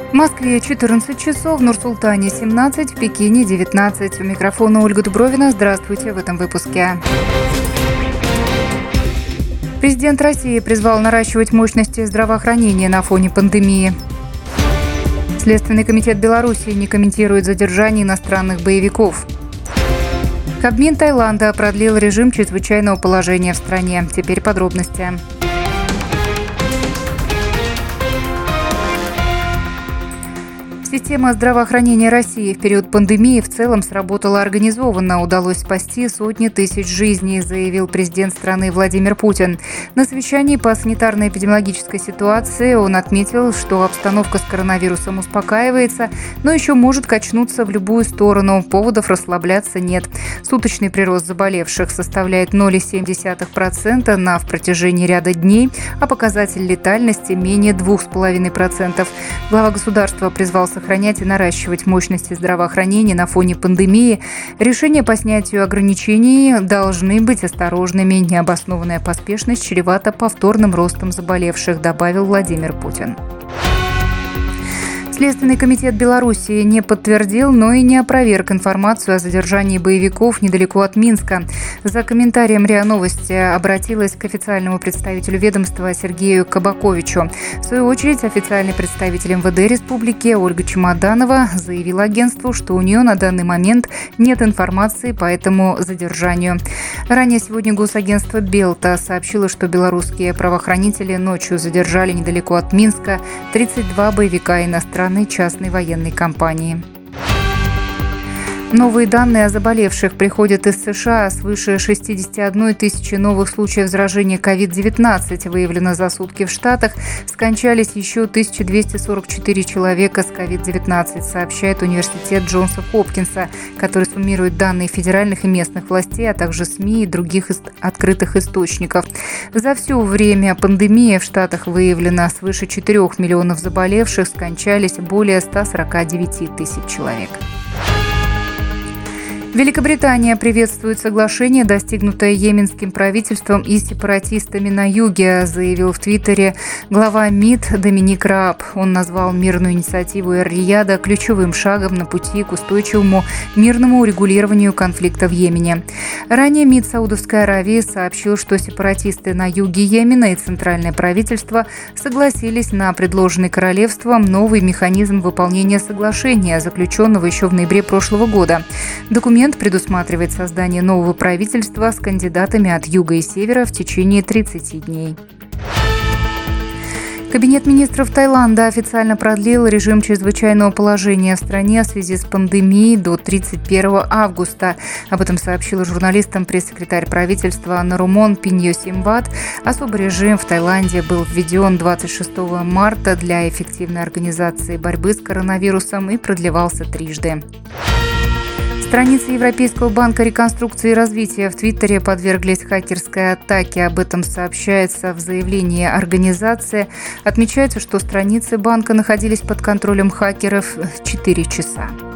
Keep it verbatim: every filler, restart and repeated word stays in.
В Москве четырнадцать часов, в Нур-Султане семнадцать, в Пекине девятнадцать. У микрофона Ольга Дубровина. Здравствуйте в этом выпуске. Президент России призвал наращивать мощности здравоохранения на фоне пандемии. Следственный комитет Беларуси не комментирует задержание иностранных боевиков. Кабмин Таиланда продлил режим чрезвычайного положения в стране. Теперь подробности. Система здравоохранения России в период пандемии в целом сработала организованно. Удалось спасти сотни тысяч жизней, заявил президент страны Владимир Путин. На совещании по санитарно-эпидемиологической ситуации он отметил, что обстановка с коронавирусом успокаивается, но еще может качнуться в любую сторону. Поводов расслабляться нет. Суточный прирост заболевших составляет ноль целых семь десятых процента на в протяжении ряда дней, а показатель летальности менее два целых пять десятых процента. Глава государства призвал сохранять и наращивать мощности здравоохранения на фоне пандемии. Решения по снятию ограничений должны быть осторожными. Необоснованная поспешность чревата повторным ростом заболевших, добавил Владимир Путин. Следственный комитет Беларуси не подтвердил, но и не опроверг информацию о задержании боевиков недалеко от Минска. За комментарием РИА Новости обратилась к официальному представителю ведомства Сергею Кабаковичу. В свою очередь, официальный представитель эм вэ дэ республики Ольга Чемоданова заявила агентству, что у нее на данный момент нет информации по этому задержанию. Ранее сегодня госагентство Белта сообщило, что белорусские правоохранители ночью задержали недалеко от Минска тридцать два боевика иностранных частной военной компании. Новые данные о заболевших приходят из США. Свыше шестьдесят одна тысяча новых случаев заражения ковид девятнадцать выявлено за сутки в Штатах. Скончались еще тысяча двести сорок четыре человека с ковид девятнадцать, сообщает университет Джонса Хопкинса, который суммирует данные федеральных и местных властей, а также СМИ и других открытых источников. За все время пандемии в Штатах выявлено свыше четырёх миллионов заболевших, скончались более ста сорока девяти тысяч человек. Великобритания приветствует соглашение, достигнутое йеменским правительством и сепаратистами на юге, заявил в Твиттере глава МИД Доминик Рааб. Он назвал мирную инициативу Эр-Рияда ключевым шагом на пути к устойчивому мирному урегулированию конфликта в Йемене. Ранее МИД Саудовской Аравии сообщил, что сепаратисты на юге Йемена и центральное правительство согласились на предложенный королевством новый механизм выполнения соглашения, заключенного еще в ноябре прошлого года. Документ предусматривает создание нового правительства с кандидатами от юга и севера в течение тридцати дней. Кабинет министров Таиланда официально продлил режим чрезвычайного положения в стране в связи с пандемией до тридцать первого августа. Об этом сообщила журналистам пресс-секретарь правительства Нарумон Пиньосимват. Особый режим в Таиланде был введен двадцать шестого марта для эффективной организации борьбы с коронавирусом и продлевался трижды. Страницы Европейского банка реконструкции и развития в Твиттере подверглись хакерской атаке. Об этом сообщается в заявлении организации. Отмечается, что страницы банка находились под контролем хакеров четыре часа.